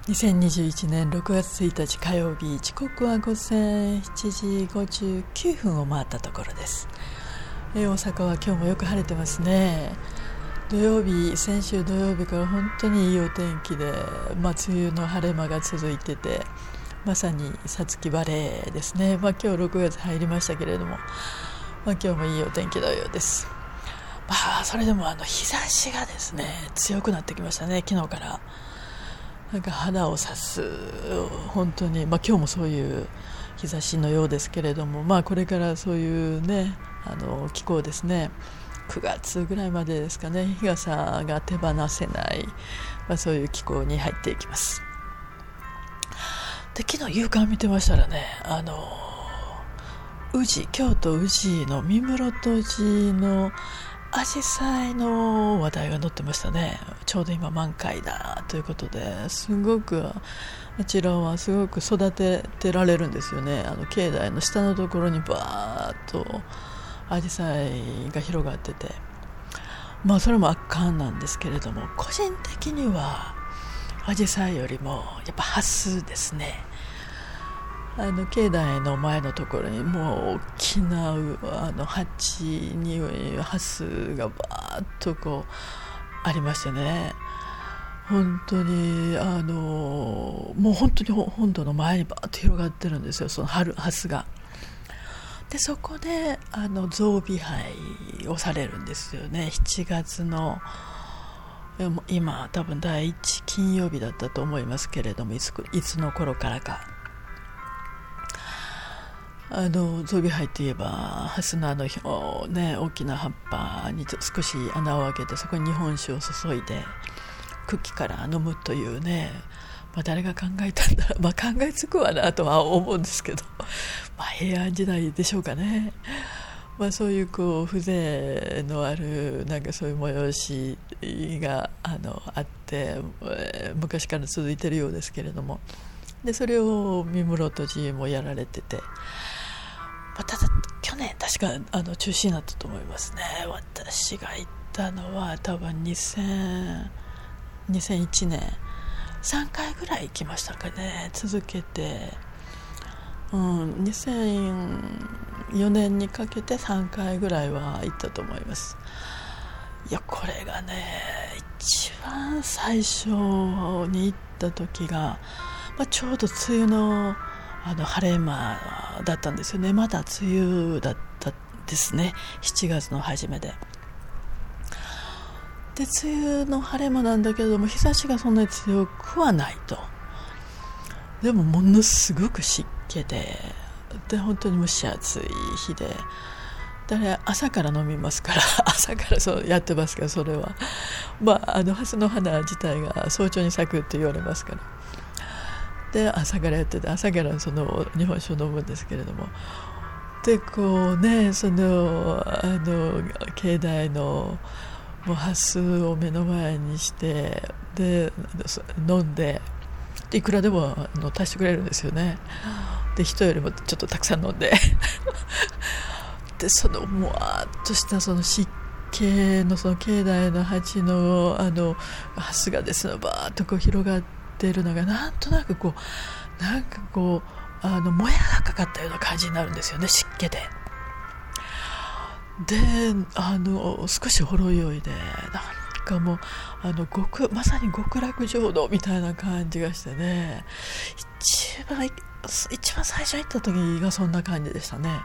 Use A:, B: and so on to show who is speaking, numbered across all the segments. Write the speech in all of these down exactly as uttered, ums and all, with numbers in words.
A: にせんにじゅういちねんろくがつついたち火曜日、時刻は午前しちじごじゅうきゅうふんを回ったところです。え大阪は今日もよく晴れてますね。土曜日、先週土曜日から本当にいいお天気で、まあ、梅雨の晴れ間が続いてて、まさに五月晴れですね。まあ、今日ろくがつ入りましたけれども、まあ、今日もいいお天気のようです。まあ、それでもあの日差しがですね強くなってきましたね。昨日からなんか肌を刺す本当に、まあ、今日もそういう日差しのようですけれども、まあ、これからそういうねあの気候ですね。くがつぐらいまでですかね、日傘が手放せない、まあ、そういう気候に入っていきます。で昨日夕刊見てましたらね、あの宇治京都宇治の三室戸寺のアジサイの話題が載ってましたね。ちょうど今満開だということで、すごくあちらはすごく育ててられるんですよね。あの境内の下のところにバーッとアジサイが広がってて、まあそれも圧巻なんですけれども、個人的にはアジサイよりもやっぱハスですね。あの境内の前のところにもう大きなあの鉢にハスがバーッとこうありましてね、本当にあのもう本当に本堂の前にバーッと広がってるんですよ、その春ハスが。でそこであの増美杯をされるんですよね。しちがつの今多分だいいち金曜日だったと思いますけれども、いつ、いつの頃からかあの増美杯といえばハスのあの、ね、大きな葉っぱに少し穴を開けて、そこに日本酒を注いで茎から飲むというね、まあ、誰が考えたんだろう、まあ、考えつくわなとは思うんですけど、まあ、平安時代でしょうかね。まあ、そういうこう風情のあるなんかそういう催しが あのあって、えー、昔から続いているようですけれども、でそれを三室戸寺もやられてて、まあ、ただ去年確かあの中止になったと思いますね。私が行ったのは多分にせん、にせんいちねんさんかいぐらい行きましたかね、続けて、うん、にせんよねんにかけてさんかいぐらいは行ったと思います。いやこれがね、一番最初に行った時が、まあ、ちょうど梅雨の、あの晴れ間だったんですよね。まだ梅雨だったですね、しちがつの初めで。で梅雨の晴れ間なんだけども、日差しがそんなに強くはないと。でもものすごく湿気で、で本当に蒸し暑い日で、で朝から飲みますから朝からそうやってますから、それはまああのハスの花自体が早朝に咲くって言われますから、で朝からやってて、朝からその日本酒を飲むんですけれども、でこうね、そのあの境内のもうハスを目の前にして、で飲んで、いくらでもあの足してくれるんですよね。で人よりもちょっとたくさん飲んででそのもわーっとしたその湿気のその境内の鉢のあのハスがですねバーッとこう広がっているのが、なんとなくこうなんかこうあのもやがかかったような感じになるんですよね、湿気で。であの少しほろ酔いで、なんかもうあの極まさに極楽浄土みたいな感じがしてね、一番一番最初に行った時がそんな感じでしたね。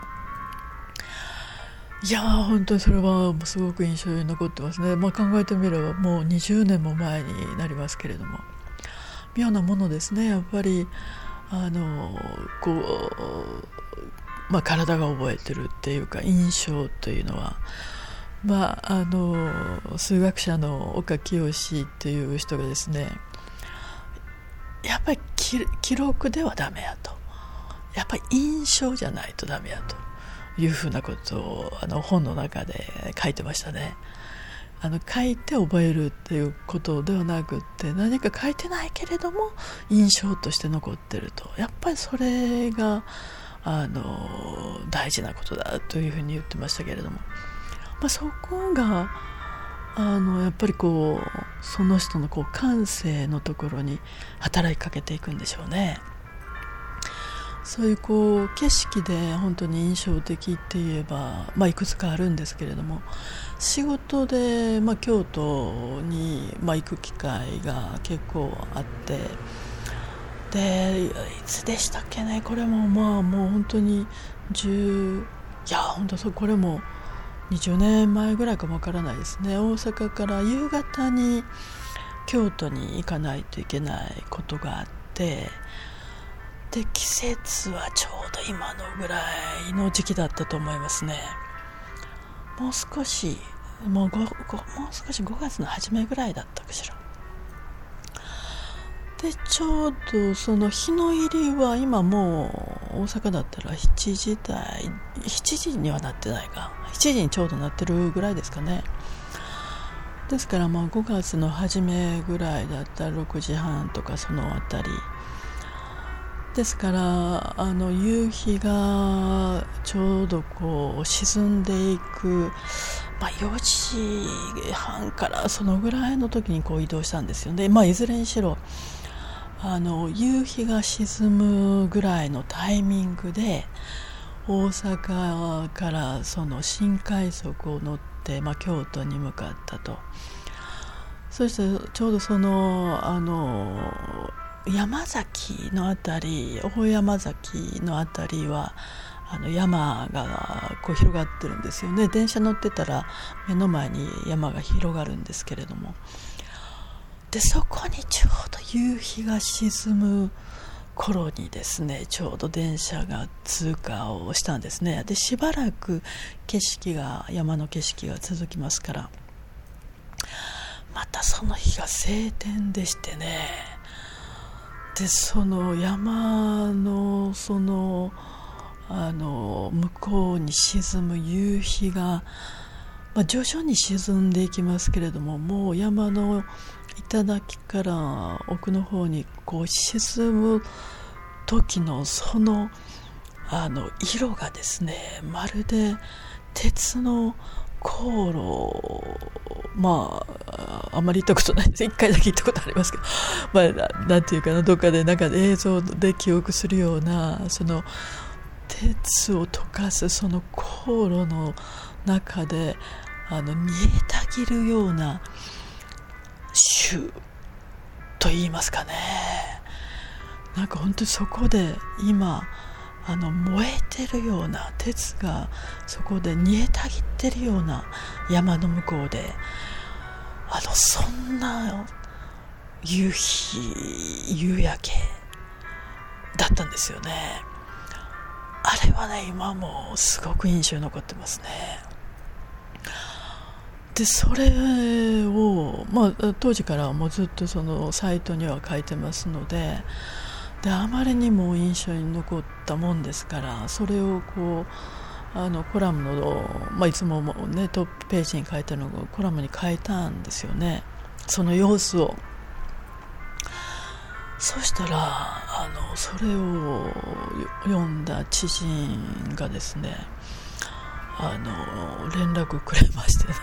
A: いやー本当にそれはすごく印象に残ってますね。まあ、考えてみればもうにじゅうねんも前になりますけれども、妙なものですね。やっぱりあのこうまあ、体が覚えてるっていうか、印象というのは、まあ、あの数学者の岡清っていう人がですね、やっぱり記録ではダメやと、やっぱり印象じゃないとダメやというふうなことをあの本の中で書いてましたね。あの書いて覚えるっていうことではなくって、何か書いてないけれども印象として残ってると、やっぱりそれがあの大事なことだというふうに言ってましたけれども、まあ、そこがあのやっぱりこうその人のこう感性のところに働きかけていくんでしょうね。そういうこう景色で本当に印象的って言えば、まあ、いくつかあるんですけれども、仕事で、まあ、京都に、まあ、行く機会が結構あって、でいつでしたっけね、これもまあもう本当にじゅういや本当そうこれもにじゅうねんまえぐらいかもわからないですね。大阪から夕方に京都に行かないといけないことがあって、で季節はちょうど今のぐらいの時期だったと思いますね。もう少しもう ご, ごもう少しごがつの初めぐらいだったかしら。でちょうどその日の入りは今もう大阪だったらしちじ台しちじにはなってないか、しちじにちょうどなってるぐらいですかね。ですからまあごがつの初めぐらいだったらろくじはんとかそのあたりですから、あの夕日がちょうどこう沈んでいく、まあ、よじはんからそのぐらいの時にこう移動したんですよね。まあ、いずれにしろあの夕日が沈むぐらいのタイミングで大阪からその新快速を乗って、まあ、京都に向かったと。そしてちょうどそのあの山崎のあたり、大山崎のあたりはあの山がこう広がってるんですよね。電車乗ってたら目の前に山が広がるんですけれども、でそこにちょうど夕日が沈む頃にですね、ちょうど電車が通過をしたんですね。でしばらく景色が山の景色が続きますから、またその日が晴天でしてね、でその山のそのあの向こうに沈む夕日が、まあ、徐々に沈んでいきますけれども、もう山の頂から奥の方にこう沈む時のそのあの色がですね、まるで鉄の航路、まああまり行ったことないです。一回だけ行ったことありますけど、まあなんていうかな、どっかでなんか映像で記憶するような、その鉄を溶かすその航路の中であの煮えたぎるような臭と言いますかね、なんか本当にそこで今あの燃えてるような鉄がそこで煮えたぎってるような山の向こうで、あのそんな夕日夕焼けだったんですよね。あれはね今もすごく印象に残ってますね。でそれを、まあ、当時からもうずっとそのサイトには書いてますので、であまりにも印象に残ったもんですから、それをこうあのコラムの、まあ、いつも、ね、トップページに書いてあるのをコラムに書いたんですよね、その様子を。そしたらあのそれを読んだ知人がですね、あの連絡くれましてね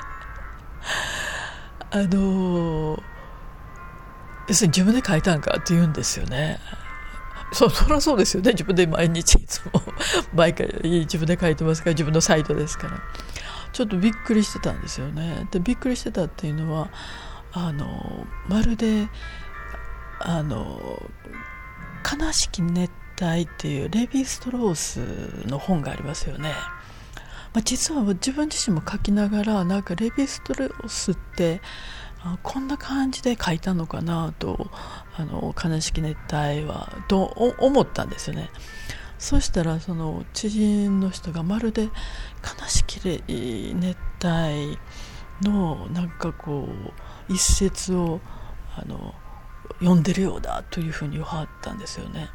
A: あの要するに自分で書いたんかって言うんですよね。そ, そりゃそうですよね、自分で毎日いつも毎回自分で書いてますから、自分のサイトですから。ちょっとびっくりしてたんですよね。でびっくりしてたっていうのはあのまるであの悲しき熱帯っていうレヴィ・ストロースの本がありますよね。まあ、実は自分自身も書きながら、なんかレヴィ・ストロースってあこんな感じで書いたのかなと、あの悲しき熱帯はと思ったんですよね。そしたらその知人の人がまるで悲しき熱帯のなんかこう一節をあの読んでるようだというふうに言わはったんですよね。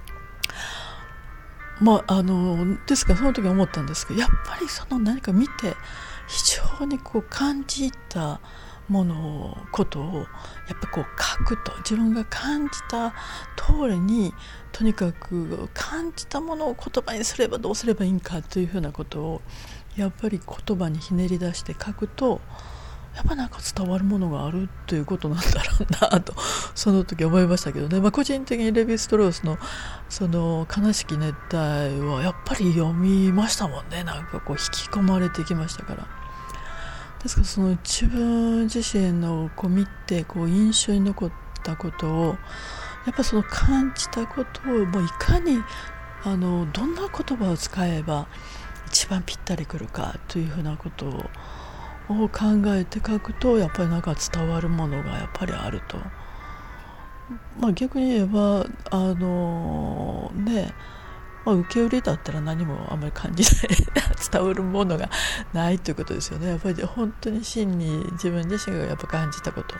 A: まああのですからその時思ったんですけど、やっぱりその何か見て非常にこう感じたものことをやっぱこう書くと、自分が感じた通りにとにかく感じたものを言葉にすればどうすればいいんかというふうなことをやっぱり言葉にひねり出して書くと、 やっぱなんか伝わるものがあるということなんだろうなとその時思いましたけどね、まあ、個人的にレヴィ・ストロースのその悲しき熱帯はやっぱり読みましたもんね。なんかこう引き込まれてきましたから。ですからその自分自身のこう見てこう印象に残ったことをやっぱその感じたことをもういかにあのどんな言葉を使えば一番ぴったりくるかというふうなことをを考えて書くとやっぱりなんか伝わるものがやっぱりあると、まあ、逆に言えばあのね、まあ、受け売りだったら何もあんまり感じない伝わるものがないということですよね。やっぱり本当に真に自分自身がやっぱ感じたこと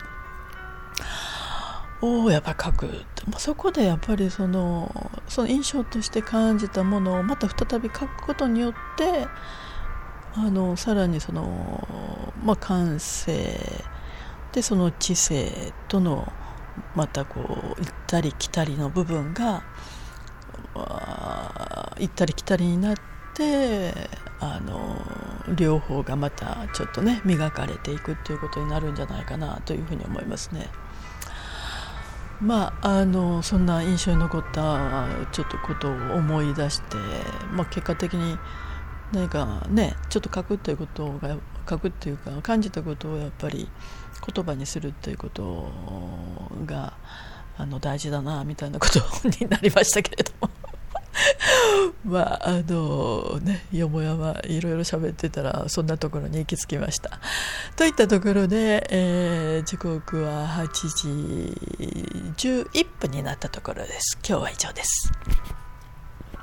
A: をやっぱ書く、まあ、そこでやっぱりそのその印象として感じたものをまた再び書くことによってあのさらにその、まあ、感性でその知性とのまたこう行ったり来たりの部分が行ったり来たりになってあの両方がまたちょっとね磨かれていくということになるんじゃないかなというふうに思いますね。まあ、あのそんな印象に残ったちょっとことを思い出して、まあ、結果的に何かねちょっと書くということが書くっていうか感じたことをやっぱり言葉にするということがあの大事だなみたいなことになりましたけれどもまああのねよもやまいろいろ喋ってたらそんなところに行き着きましたといったところで、えー、時刻ははちじじゅういっぷんになったところです。今日は以上です。